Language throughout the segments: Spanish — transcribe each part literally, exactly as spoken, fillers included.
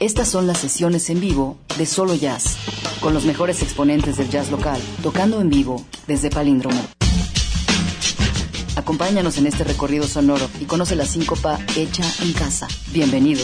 Estas son las sesiones en vivo de Solo Jazz, con los mejores exponentes del jazz local, tocando en vivo desde Palíndromo. Acompáñanos en este recorrido sonoro y conoce la síncopa hecha en casa. Bienvenidos.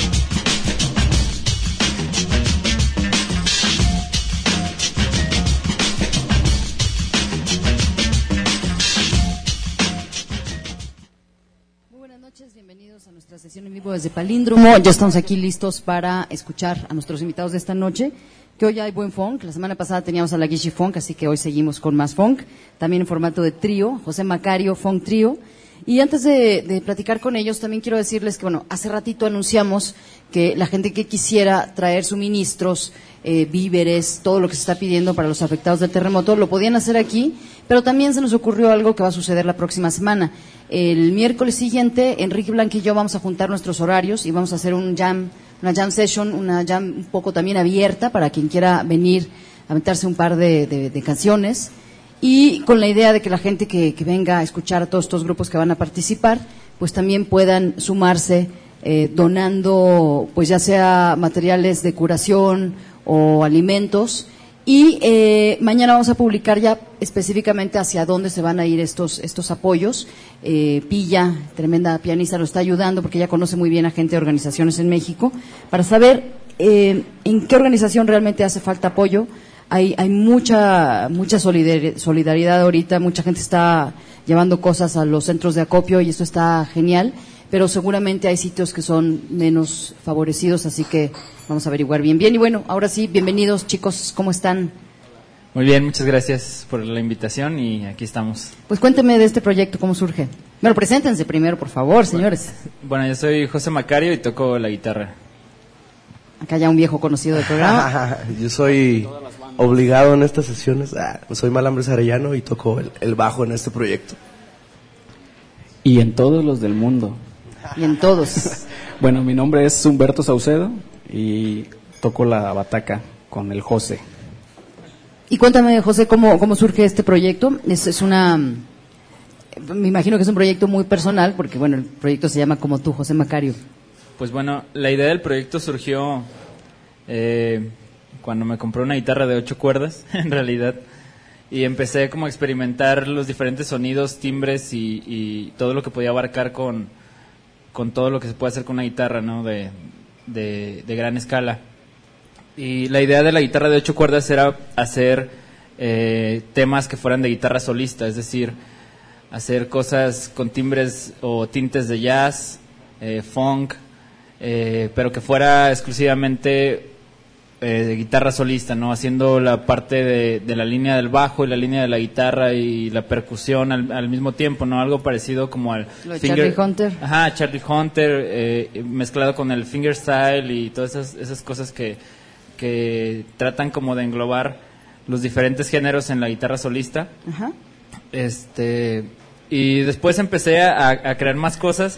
Bienvenidos a nuestra sesión en vivo desde Palíndromo. Ya estamos aquí listos para escuchar a nuestros invitados de esta noche, que hoy hay buen funk. La semana pasada teníamos a la Guishi Funk, así que hoy seguimos con más funk, también en formato de trío, José Macario Funk Trío. Y antes de, de platicar con ellos, también quiero decirles que, bueno, hace ratito anunciamos que la gente que quisiera traer suministros, eh, víveres, todo lo que se está pidiendo para los afectados del terremoto, lo podían hacer aquí, pero también se nos ocurrió algo que va a suceder la próxima semana. El miércoles siguiente, Enrique Blanc y yo vamos a juntar nuestros horarios y vamos a hacer un jam, una jam session, una jam un poco también abierta para quien quiera venir a aventarse un par de, de, de canciones, y con la idea de que la gente que, que venga a escuchar a todos estos grupos que van a participar, pues también puedan sumarse eh, donando, pues ya sea materiales de curación o alimentos. Y eh, mañana vamos a publicar ya específicamente hacia dónde se van a ir estos estos apoyos. Eh, Pilla, tremenda pianista, nos está ayudando porque ella conoce muy bien a gente de organizaciones en México para saber eh, en qué organización realmente hace falta apoyo. Hay hay mucha mucha solidaridad ahorita, mucha gente está llevando cosas a los centros de acopio y esto está genial, pero seguramente hay sitios que son menos favorecidos, así que vamos a averiguar bien bien. Y bueno, ahora sí, bienvenidos chicos, ¿cómo están? Muy bien, muchas gracias por la invitación y aquí estamos. Pues cuénteme de este proyecto, ¿cómo surge? Bueno, preséntense primero, por favor, señores. Bueno, yo soy José Macario y toco la guitarra. Acá ya un viejo conocido del programa. Yo soy obligado en estas sesiones. Ah, soy Malambres Arellano y toco el, el bajo en este proyecto. Y en todos los del mundo. Y en todos. Bueno, mi nombre es Humberto Saucedo y toco la bataca con el José. Y cuéntame, José, ¿cómo, cómo surge este proyecto? Es, es una... Me imagino que es un proyecto muy personal, porque, bueno, el proyecto se llama como tú, José Macario. Pues bueno, la idea del proyecto surgió eh, cuando me compré una guitarra de ocho cuerdas, en realidad, y empecé como a experimentar los diferentes sonidos, timbres y, y todo lo que podía abarcar con, con todo lo que se puede hacer con una guitarra, ¿no? De, de, de gran escala. Y la idea de la guitarra de ocho cuerdas era hacer eh, temas que fueran de guitarra solista, es decir, hacer cosas con timbres o tintes de jazz, eh, funk, eh, pero que fuera exclusivamente eh, de guitarra solista, ¿no? Haciendo la parte de, de la línea del bajo y la línea de la guitarra y la percusión al, al mismo tiempo, ¿no? Algo parecido como al Lo de finger... Charlie Hunter. Ajá, Charlie Hunter, eh, mezclado con el fingerstyle y todas esas, esas cosas que, que tratan como de englobar los diferentes géneros en la guitarra solista. Ajá. Este, y después empecé a, a crear más cosas.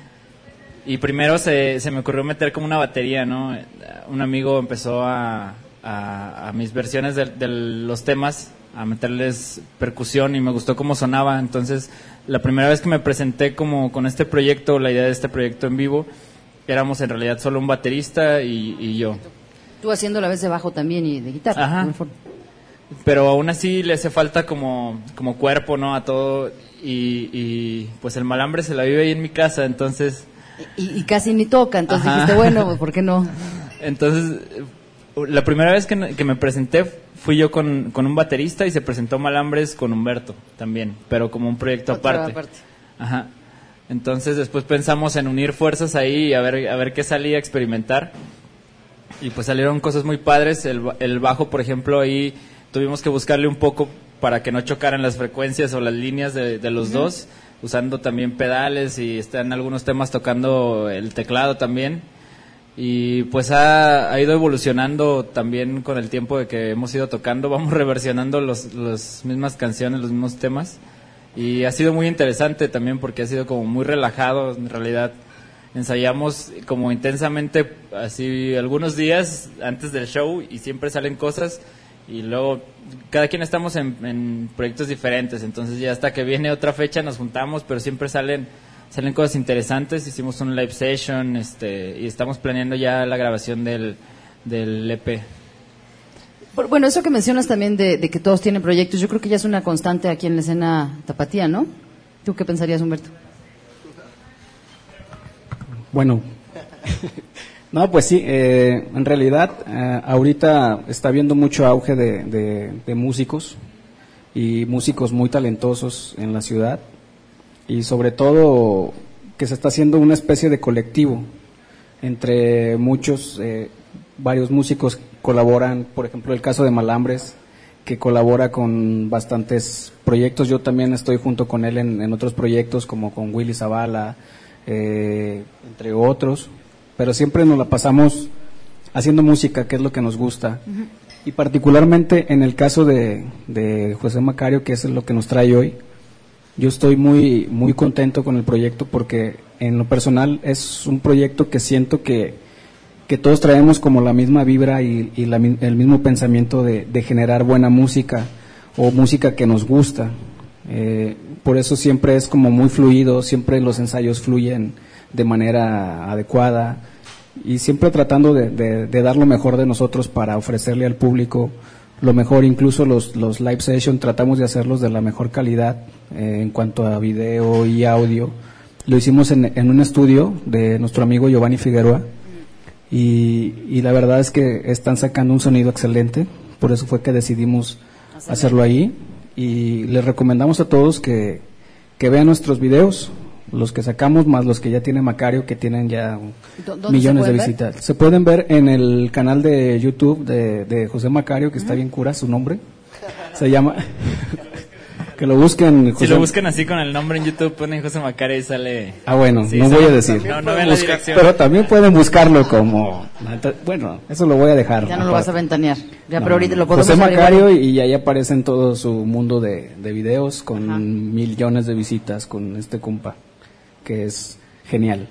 Y primero se, se me ocurrió meter como una batería, ¿no? Un amigo empezó a, a, a mis versiones de, de los temas, a meterles percusión y me gustó cómo sonaba. Entonces, la primera vez que me presenté como con este proyecto, la idea de este proyecto en vivo, éramos en realidad solo un baterista y, y yo. Tú haciendo la vez de bajo también y de guitarra. Ajá. Pero aún así le hace falta como, como cuerpo, ¿no? A todo. Y, y pues el Malambre se la vive ahí en mi casa, entonces... Y, y casi ni toca, entonces Ajá. dijiste, bueno, ¿por qué no? Entonces, la primera vez que, que me presenté fui yo con, con un baterista y se presentó Malambres con Humberto también, pero como un proyecto Otra aparte. aparte. Ajá. Entonces después pensamos en unir fuerzas ahí y a ver, a ver qué salía, a experimentar. Y pues salieron cosas muy padres. El, el bajo, por ejemplo, ahí tuvimos que buscarle un poco para que no chocaran las frecuencias o las líneas de, de los uh-huh. dos, usando también pedales y están algunos temas tocando el teclado también. Y pues ha, ha ido evolucionando también con el tiempo de que hemos ido tocando. Vamos reversionando los, las mismas canciones, los mismos temas. Y ha sido muy interesante también porque ha sido como muy relajado. En realidad ensayamos como intensamente así algunos días antes del show y siempre salen cosas. Y luego cada quien estamos en, en proyectos diferentes, entonces ya hasta que viene otra fecha nos juntamos, pero siempre salen salen cosas interesantes. Hicimos un live session, este, y estamos planeando ya la grabación del, del E P. Bueno, eso que mencionas también de, de que todos tienen proyectos, yo creo que ya es una constante aquí en la escena tapatía, ¿no? ¿Tú qué pensarías, Humberto? Bueno, no, pues sí, eh, en realidad eh, ahorita está habiendo mucho auge de, de, de músicos y músicos muy talentosos en la ciudad, y sobre todo que se está haciendo una especie de colectivo entre muchos, eh, varios músicos colaboran, por ejemplo el caso de Malambres, que colabora con bastantes proyectos. Yo también estoy junto con él en, en otros proyectos como con Willy Zavala, eh, entre otros, pero siempre nos la pasamos haciendo música, que es lo que nos gusta. Uh-huh. Y particularmente en el caso de, de José Macario, que es lo que nos trae hoy, yo estoy muy, muy contento con el proyecto, porque en lo personal es un proyecto que siento que que todos traemos como la misma vibra y, y la, el mismo pensamiento de, de generar buena música o música que nos gusta. Eh, por eso siempre es como muy fluido, siempre los ensayos fluyen de manera adecuada y siempre tratando de, de, de dar lo mejor de nosotros para ofrecerle al público lo mejor. Incluso los, los live sessions tratamos de hacerlos de la mejor calidad eh, en cuanto a video y audio. Lo hicimos en, en un estudio de nuestro amigo Giovanni Figueroa. Y, y la verdad es que están sacando un sonido excelente, por eso fue que decidimos hacerlo ahí, y les recomendamos a todos que, que vean nuestros videos, los que sacamos más los que ya tiene Macario, que tienen ya millones de visitas. Ver? Se pueden ver en el canal de YouTube de, de José Macario, que uh-huh. está bien cura su nombre, se llama... Que lo busquen. José. Si lo buscan así con el nombre en YouTube, ponen José Macario y sale. Ah, bueno, sí, no voy a decir. No, no ven la dirección. Pero también pueden buscarlo como. Bueno, eso lo voy a dejar. Ya no aparte. Lo vas a ventanear. Ya, no, pero ahorita lo podemos José Macario, y ahí aparece en todo su mundo de, de videos con Ajá. millones de visitas con este compa, que es genial.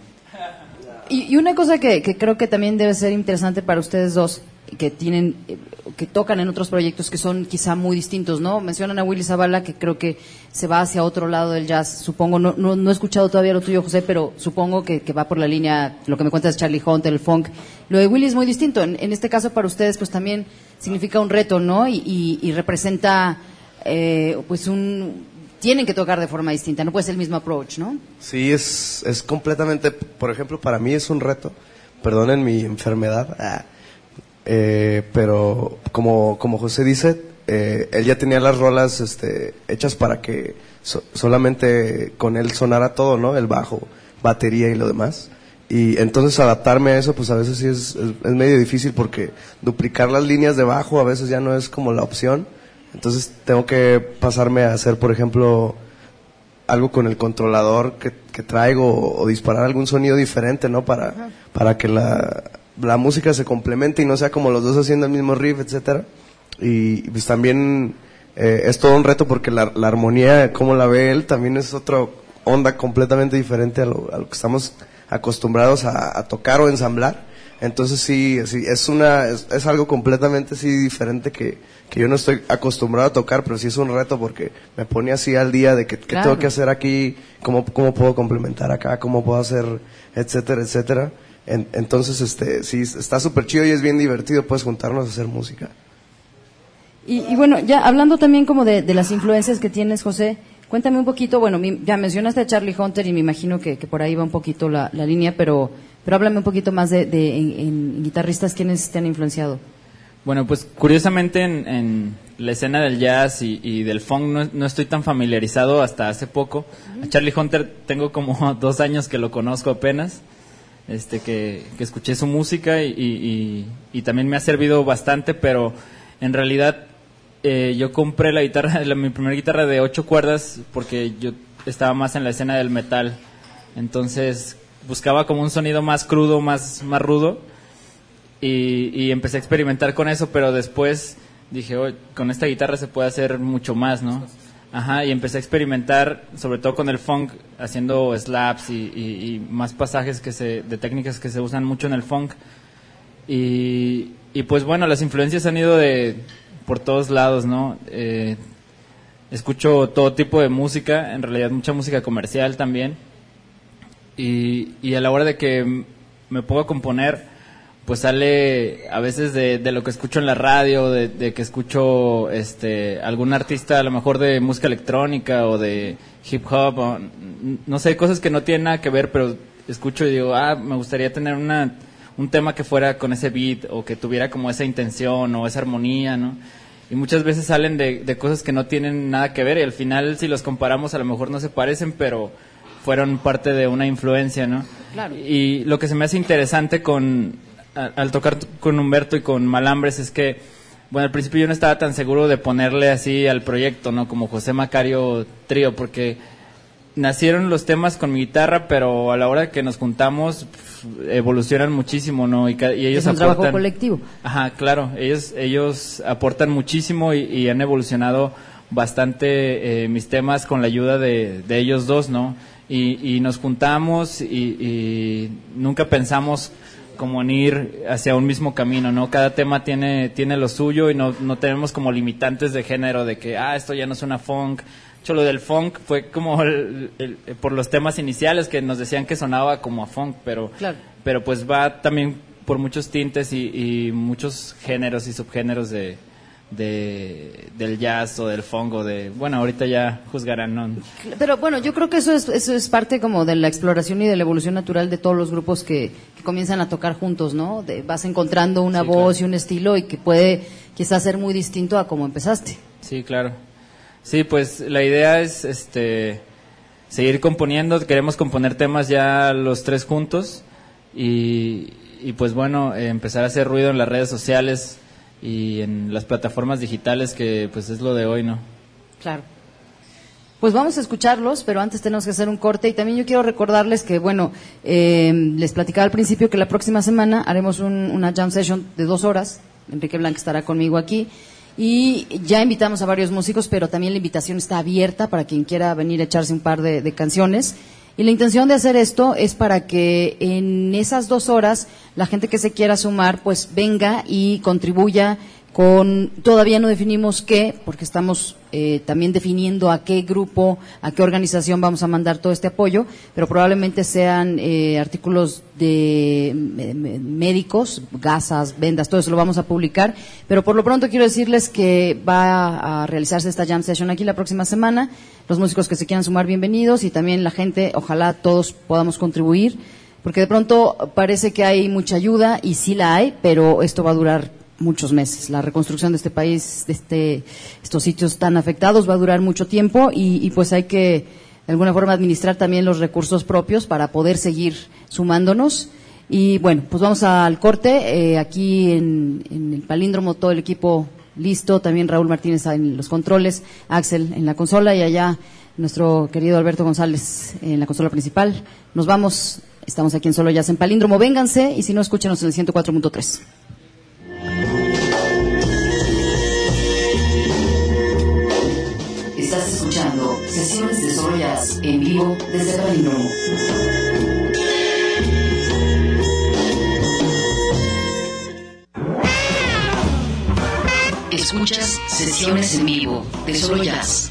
Y, y una cosa que, que creo que también debe ser interesante para ustedes dos, que tienen, que tocan en otros proyectos que son quizá muy distintos, ¿no? Mencionan a Willy Zavala, que creo que se va hacia otro lado del jazz, supongo, no, no, no he escuchado todavía lo tuyo, José, pero supongo que, que va por la línea, lo que me cuentas, Charlie Hunter, el funk. Lo de Willy es muy distinto, en, en este caso para ustedes pues también significa un reto, ¿no? Y, y, y representa eh, pues un... tienen que tocar de forma distinta, no puede ser el mismo approach, ¿no? Sí, es, es completamente, por ejemplo, para mí es un reto, perdonen mi enfermedad, ah, eh, pero como, como José dice, eh, él ya tenía las rolas este, hechas para que so, solamente con él sonara todo, ¿no? El bajo, batería y lo demás. Y entonces adaptarme a eso, pues a veces sí es, es, es medio difícil, porque duplicar las líneas de bajo a veces ya no es como la opción. Entonces tengo que pasarme a hacer, por ejemplo, algo con el controlador que, que traigo, o, o disparar algún sonido diferente, ¿no? Para, uh-huh. para que la, la música se complemente y no sea como los dos haciendo el mismo riff, etcétera. Y pues también eh, es todo un reto, porque la, la armonía, como la ve él, también es otra onda completamente diferente a lo, a lo que estamos acostumbrados a, a tocar o ensamblar. Entonces sí, sí es una es, es algo completamente sí diferente que, que yo no estoy acostumbrado a tocar, pero sí es un reto, porque me pone así al día de que, que claro. tengo que hacer aquí, cómo, cómo puedo complementar acá, cómo puedo hacer, etcétera, etcétera. En, entonces este sí está súper chido y es bien divertido, pues, juntarnos a hacer música. Y, y bueno, ya hablando también como de, de las influencias que tienes, José, cuéntame un poquito, bueno, mi, ya mencionaste a Charlie Hunter y me imagino que, que por ahí va un poquito la, la línea, pero pero háblame un poquito más de, de en, en guitarristas, ¿quiénes te han influenciado? Bueno, pues curiosamente en, en la escena del jazz y, y del funk no, no estoy tan familiarizado hasta hace poco. Uh-huh. A Charlie Hunter tengo como dos años que lo conozco apenas, este que, que escuché su música y, y, y, y también me ha servido bastante, pero en realidad eh, yo compré la guitarra, la, mi primera guitarra de ocho cuerdas, porque yo estaba más en la escena del metal, entonces buscaba como un sonido más crudo, más, más rudo, y, y empecé a experimentar con eso, pero después dije, oh, con esta guitarra se puede hacer mucho más, ¿no? Ajá, y empecé a experimentar, sobre todo con el funk, haciendo slaps y, y, y más pasajes que se, de técnicas que se usan mucho en el funk, y, y pues bueno, las influencias han ido de por todos lados, ¿no? Eh, escucho todo tipo de música, en realidad mucha música comercial también. y, y a la hora de que me pongo a componer, pues sale a veces de, de lo que escucho en la radio, de, de que escucho este algún artista a lo mejor de música electrónica o de hip hop, o, no sé, cosas que no tienen nada que ver, pero escucho y digo, ah, me gustaría tener una un tema que fuera con ese beat o que tuviera como esa intención o esa armonía, ¿no? Y muchas veces salen de, de cosas que no tienen nada que ver y al final si los comparamos a lo mejor no se parecen, pero fueron parte de una influencia, ¿no? Claro. Y lo que se me hace interesante con al, al tocar con Humberto y con Malambres es que, bueno, al principio yo no estaba tan seguro de ponerle así al proyecto, ¿no? Como José Macario Trío, porque nacieron los temas con mi guitarra, pero a la hora que nos juntamos pf, evolucionan muchísimo, ¿no? Y, y ellos es un aportan, trabajo colectivo. Ajá, claro, ellos ellos aportan muchísimo y, y han evolucionado bastante eh, mis temas con la ayuda de, de ellos dos, ¿no? Y, y nos juntamos y, y nunca pensamos como en ir hacia un mismo camino, ¿no? Cada tema tiene tiene lo suyo y no no tenemos como limitantes de género de que, ah, esto ya no suena funk. Hecho, lo del funk fue como el, el, el, por los temas iniciales que nos decían que sonaba como a funk, pero claro. pero pues va también por muchos tintes y, y muchos géneros y subgéneros de, de del jazz o del funk o de, bueno, ahorita ya juzgarán, ¿no? Pero bueno, yo creo que eso es eso es parte como de la exploración y de la evolución natural de todos los grupos que, que comienzan a tocar juntos, ¿no? De, vas encontrando una sí, voz claro. y un estilo y que puede quizás ser muy distinto a como empezaste. Sí, claro. Sí, pues la idea es este seguir componiendo, queremos componer temas ya los tres juntos y, y pues bueno, eh, empezar a hacer ruido en las redes sociales y en las plataformas digitales que pues es lo de hoy, ¿no? Claro. Pues vamos a escucharlos, pero antes tenemos que hacer un corte y también yo quiero recordarles que, bueno, eh, les platicaba al principio que la próxima semana haremos un, una jam session de dos horas, Enrique Blanc estará conmigo aquí. Y ya invitamos a varios músicos, pero también la invitación está abierta para quien quiera venir a echarse un par de, de canciones. Y la intención de hacer esto es para que en esas dos horas la gente que se quiera sumar pues venga y contribuya con, todavía no definimos qué, porque estamos eh, también definiendo a qué grupo, a qué organización vamos a mandar todo este apoyo, pero probablemente sean eh, artículos de eh, médicos, gasas, vendas, todo eso lo vamos a publicar, pero por lo pronto quiero decirles que va a realizarse esta jam session aquí la próxima semana, los músicos que se quieran sumar bienvenidos y también la gente, ojalá todos podamos contribuir, porque de pronto parece que hay mucha ayuda y sí la hay, pero esto va a durar muchos meses. La reconstrucción de este país, de este, estos sitios tan afectados va a durar mucho tiempo y, y pues hay que de alguna forma administrar también los recursos propios para poder seguir sumándonos. Y bueno, pues vamos al corte. Eh, aquí en, en el Palíndromo todo el equipo listo, también Raúl Martínez en los controles, Axel en la consola y allá nuestro querido Alberto González en la consola principal. Nos vamos, estamos aquí en Solo Jazz en Palíndromo. Vénganse y si no, escúchenos en el ciento cuatro punto tres. Estás escuchando sesiones de Solo Jazz en vivo desde Palíndromo. Escuchas sesiones en vivo de Solo Jazz.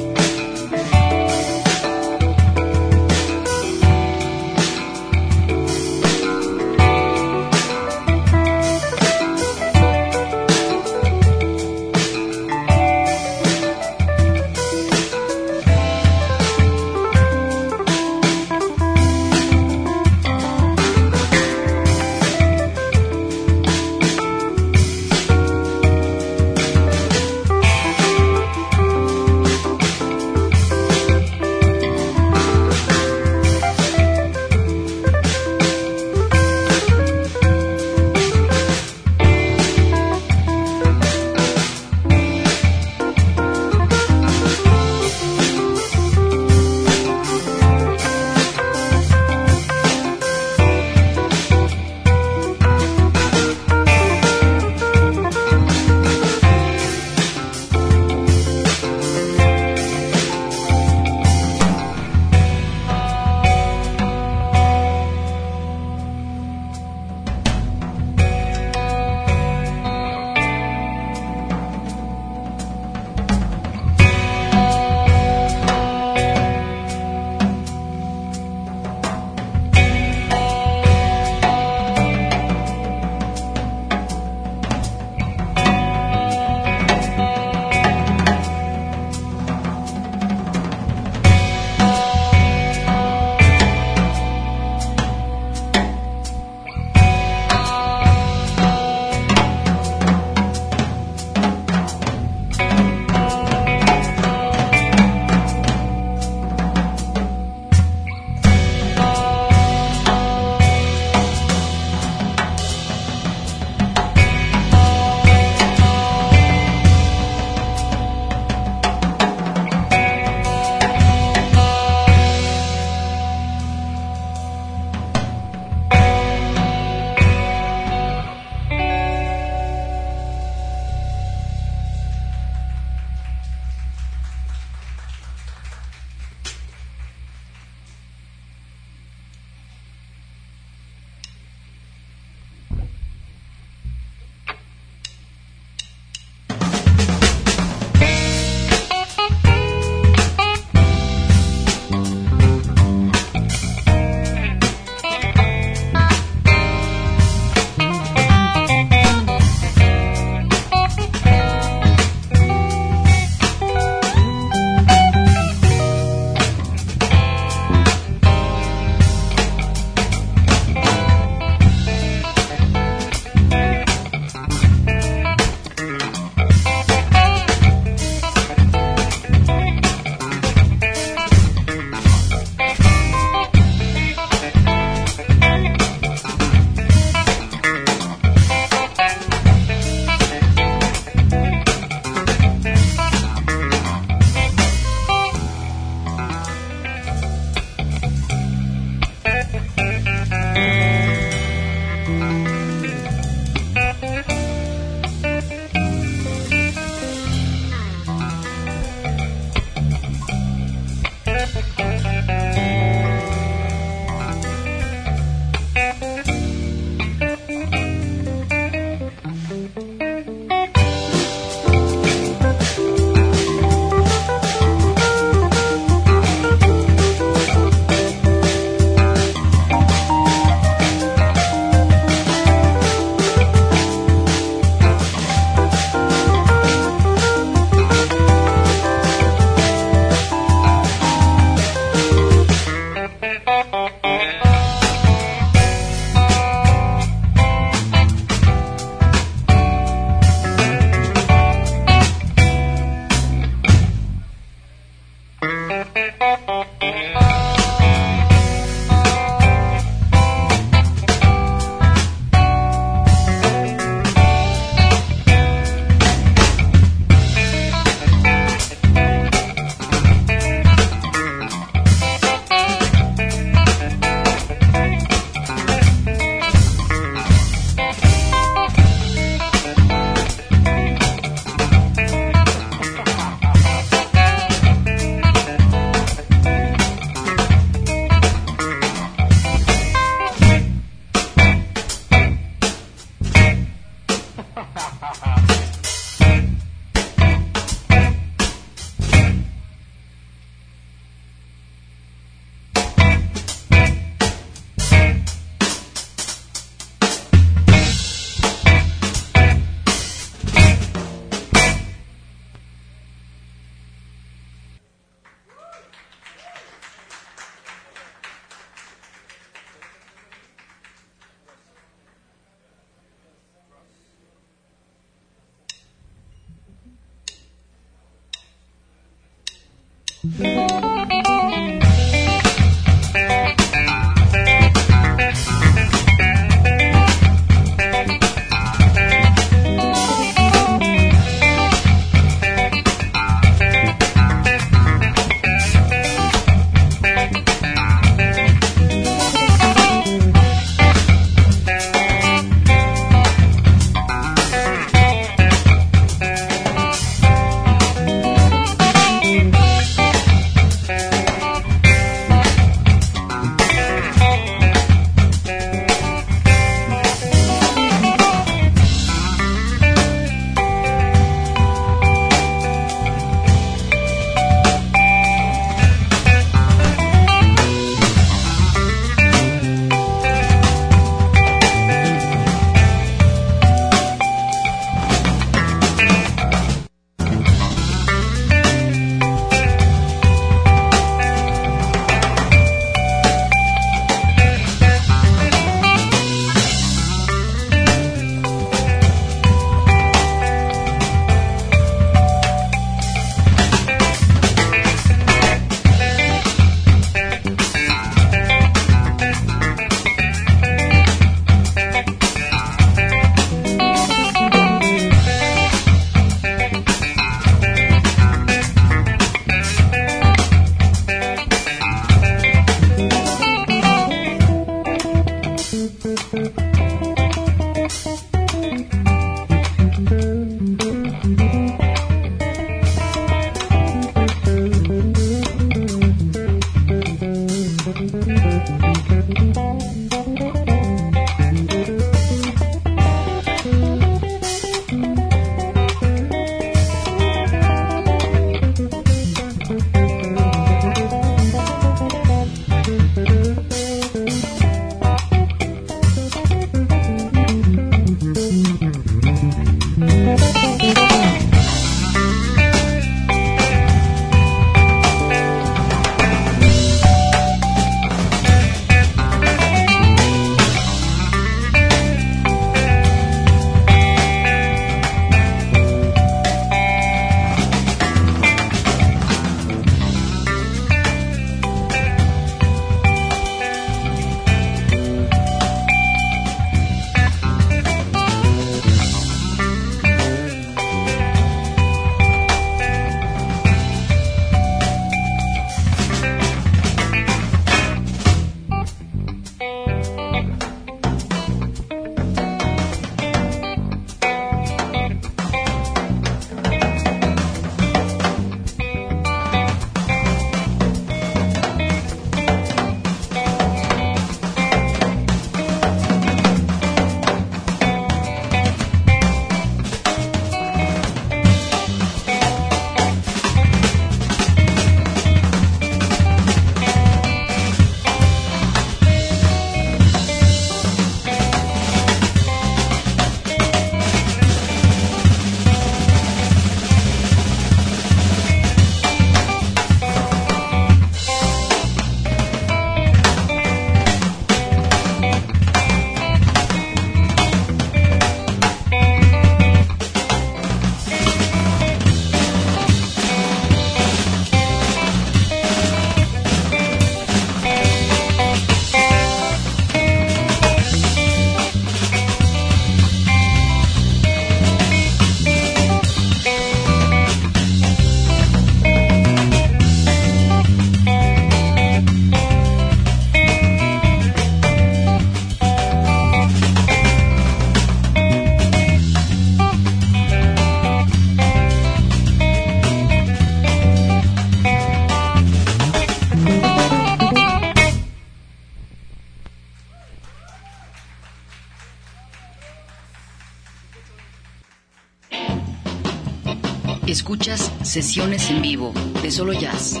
Escuchas sesiones en vivo de Solo Jazz.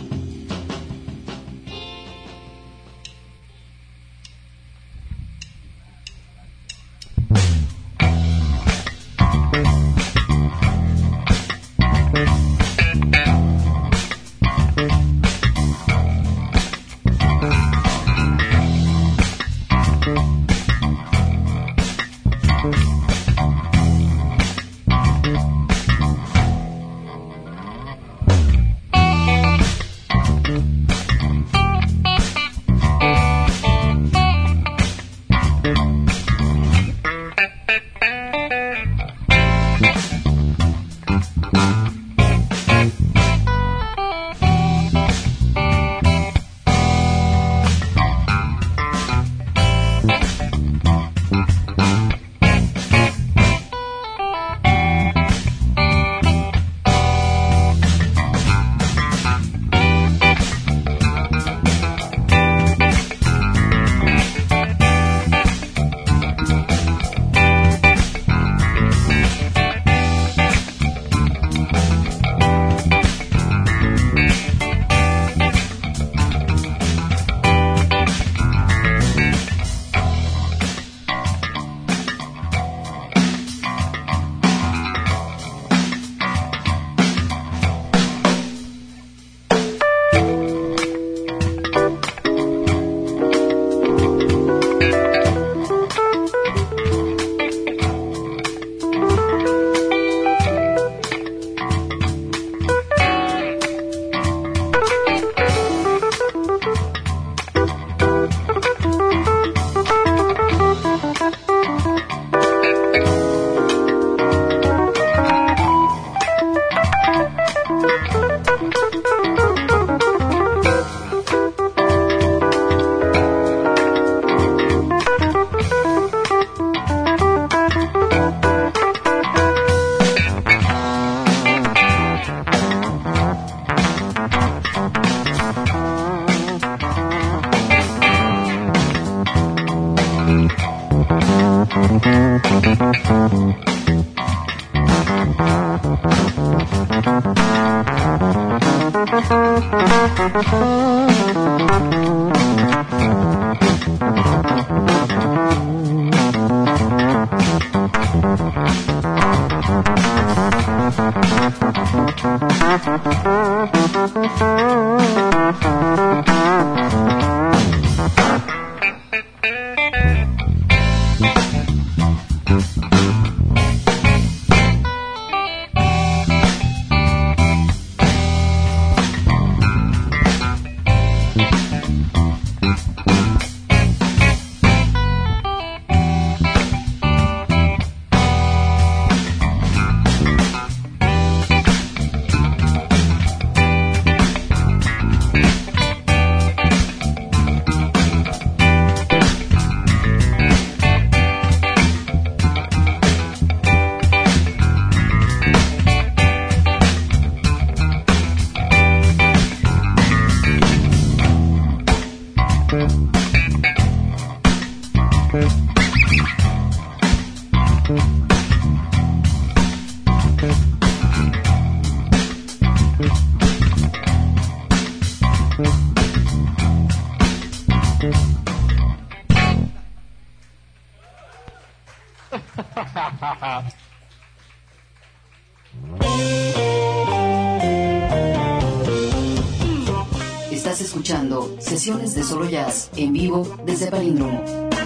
Estás escuchando sesiones de Solo Jazz en vivo desde Palíndromo.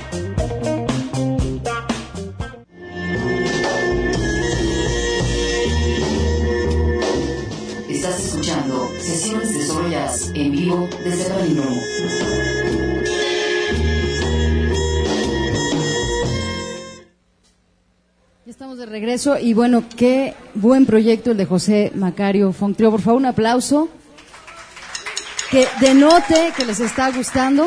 Estás escuchando sesiones de Solo Jazz en vivo desde Palíndromo. Ya estamos de regreso y bueno, qué buen proyecto el de José Macario Funk Trio. Por favor, un aplauso que denote que les está gustando.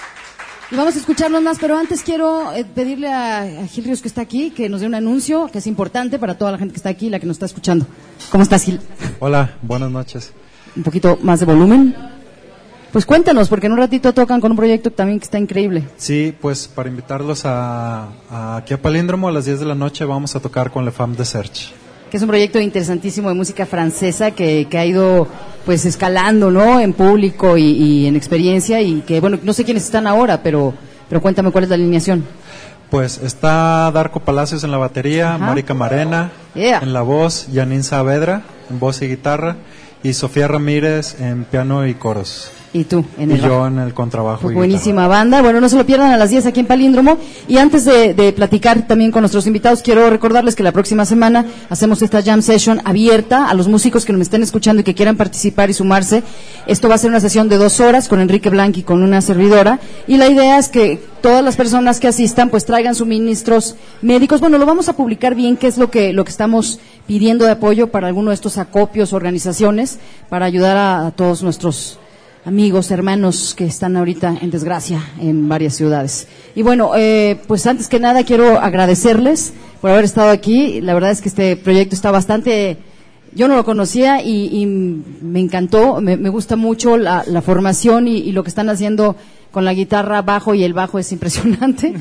Y vamos a escucharnos más, pero antes quiero eh, pedirle a, a Gil Ríos, que está aquí, que nos dé un anuncio que es importante para toda la gente que está aquí y la que nos está escuchando. ¿Cómo estás, Gil? Hola, buenas noches. Un poquito más de volumen. Pues cuéntanos, porque en un ratito tocan con un proyecto también que está increíble. Sí, pues para invitarlos a, a aquí a Palíndromo a las diez de la noche vamos a tocar con Le Femme de Search. Que es un proyecto interesantísimo de música francesa que, que ha ido pues escalando, ¿no? En público y, y en experiencia, y que bueno, no sé quiénes están ahora, pero pero cuéntame cuál es la alineación. Pues está Darko Palacios en la batería, Ajá. Mari Camarena Yeah. en la voz, Janine Saavedra en voz y guitarra, y Sofía Ramírez en piano y coros. Y tú, en Y el bajo. yo en el contrabajo Pues y buenísima banda. Bueno, no se lo pierdan a las diez aquí en Palíndromo. Y antes de, de platicar también con nuestros invitados, quiero recordarles que la próxima semana hacemos esta jam session abierta a los músicos que nos estén escuchando y que quieran participar y sumarse. Esto va a ser una sesión de dos horas con Enrique Blanqui y con una servidora. Y la idea es que todas las personas que asistan pues traigan suministros médicos. Bueno, lo vamos a publicar bien, qué es lo que, lo que estamos pidiendo de apoyo para alguno de estos acopios, organizaciones, para ayudar a, a todos nuestros amigos, hermanos que están ahorita en desgracia en varias ciudades. Y bueno, eh, pues antes que nada quiero agradecerles por haber estado aquí. La verdad es que este proyecto está bastante, yo no lo conocía y, y me encantó, me, me gusta mucho la, la formación y, y lo que están haciendo con la guitarra, bajo, y el bajo es impresionante.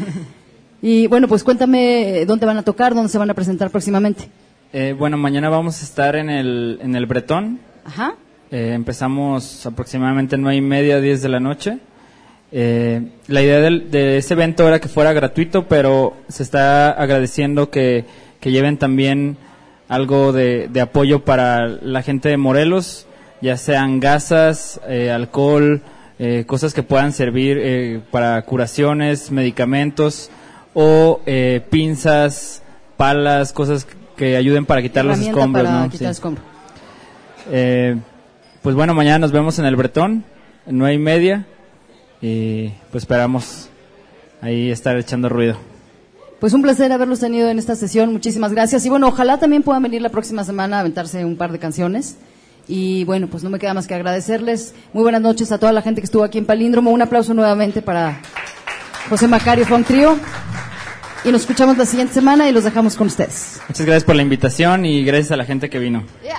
Y bueno, pues cuéntame dónde van a tocar, dónde se van a presentar próximamente. Eh, bueno, mañana vamos a estar en el, en el Bretón. Ajá. Eh, empezamos aproximadamente nueve y media, diez de la noche. Eh, la idea del, de ese evento era que fuera gratuito, pero se está agradeciendo que, que lleven también algo de, de apoyo para la gente de Morelos, ya sean gasas, eh, alcohol, eh, cosas que puedan servir eh, para curaciones, medicamentos, o eh, pinzas, palas, cosas que ayuden para quitar los Herramienta escombros, para ¿no? quitar Sí. escombros. Eh, pues bueno, mañana nos vemos en el Bretón, en nueve y media, y pues esperamos ahí estar echando ruido. Pues un placer haberlos tenido en esta sesión, muchísimas gracias. Y bueno, ojalá también puedan venir la próxima semana a aventarse un par de canciones. Y bueno, pues no me queda más que agradecerles. Muy buenas noches a toda la gente que estuvo aquí en Palíndromo. Un aplauso nuevamente para José Macario Funk Trio. Y nos escuchamos la siguiente semana y los dejamos con ustedes. Muchas gracias por la invitación y gracias a la gente que vino. Yeah.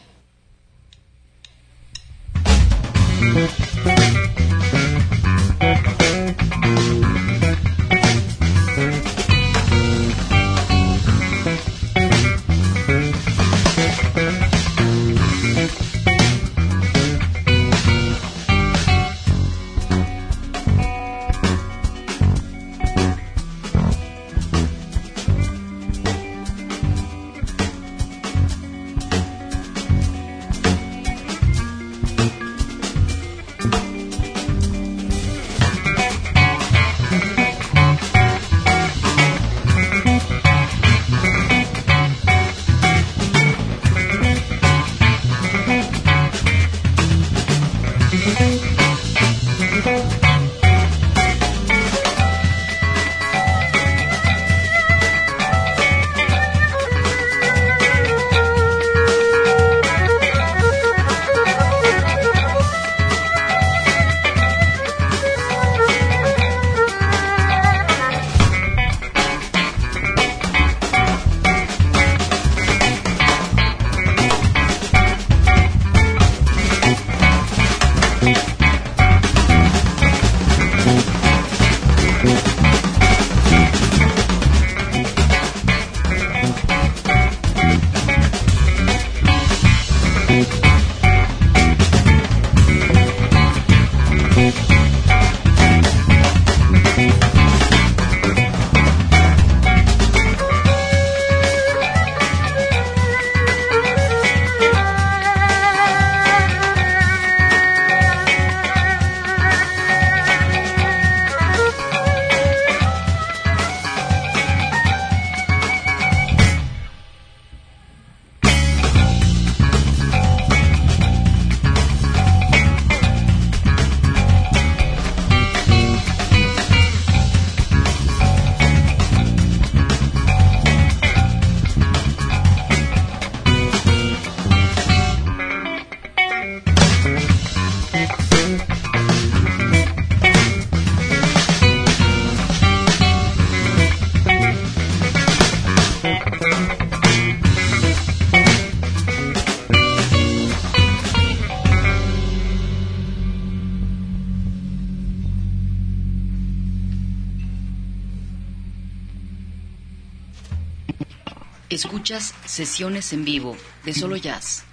Thank you. Escuchas sesiones en vivo de Solo Jazz.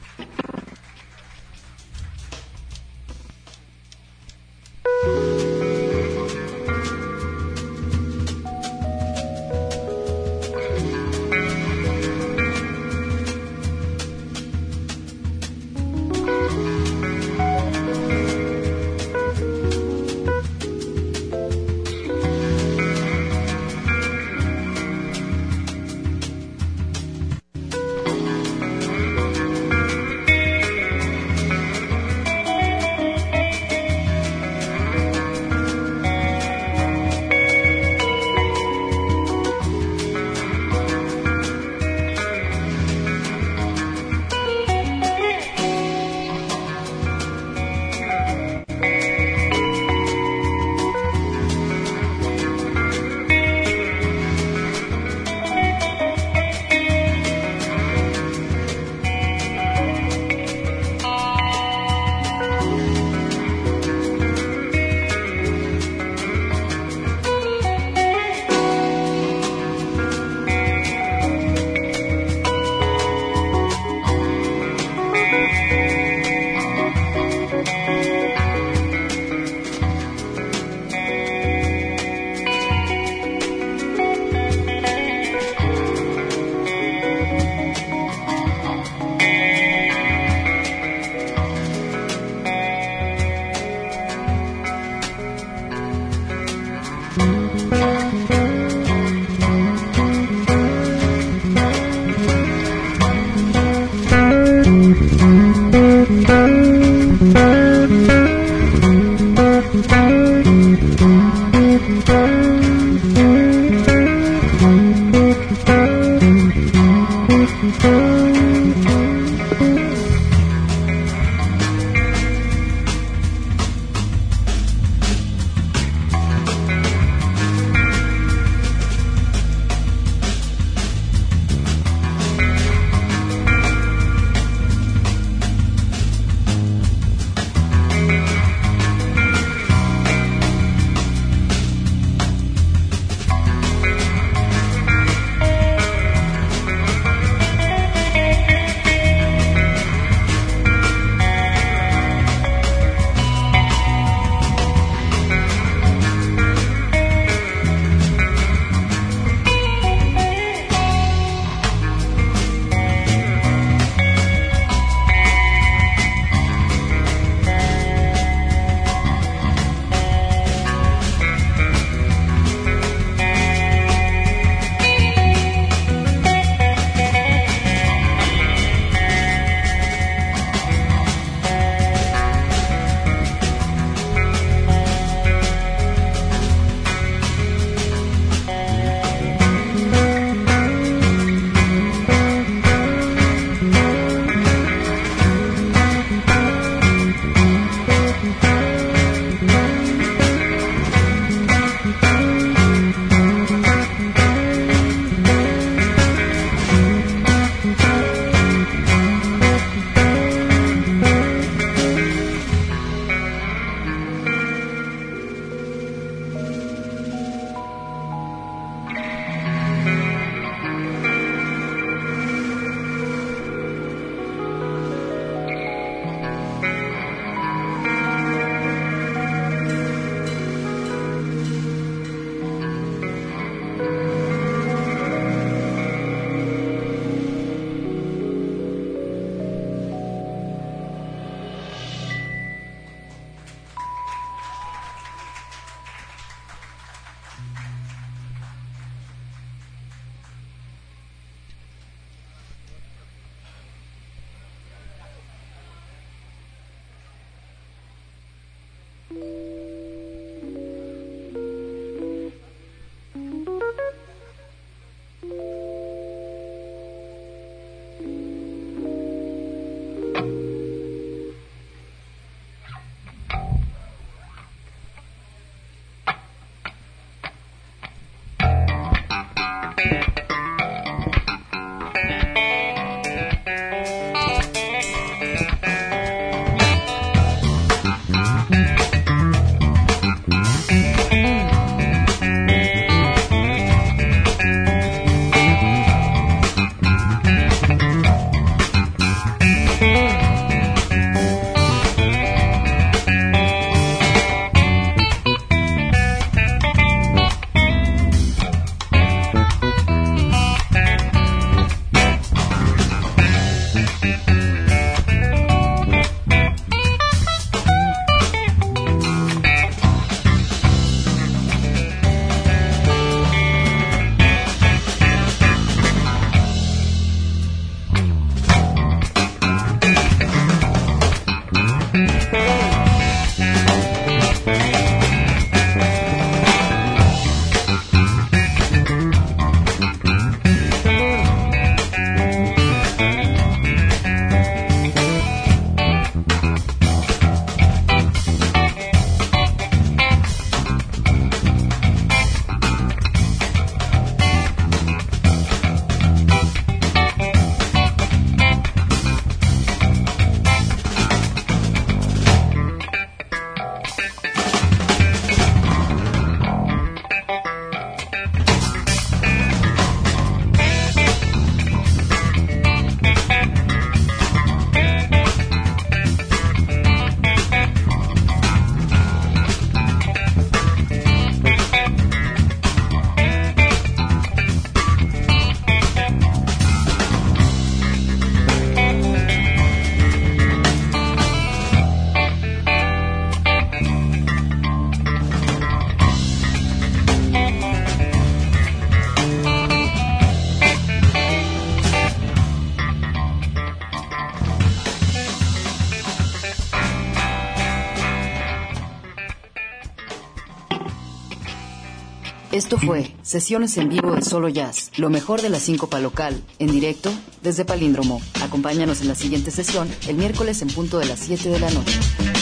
Esto fue Sesiones en Vivo de Solo Jazz, lo mejor de la síncopa local, en directo desde Palíndromo. Acompáñanos en la siguiente sesión, el miércoles en punto de las siete de la noche.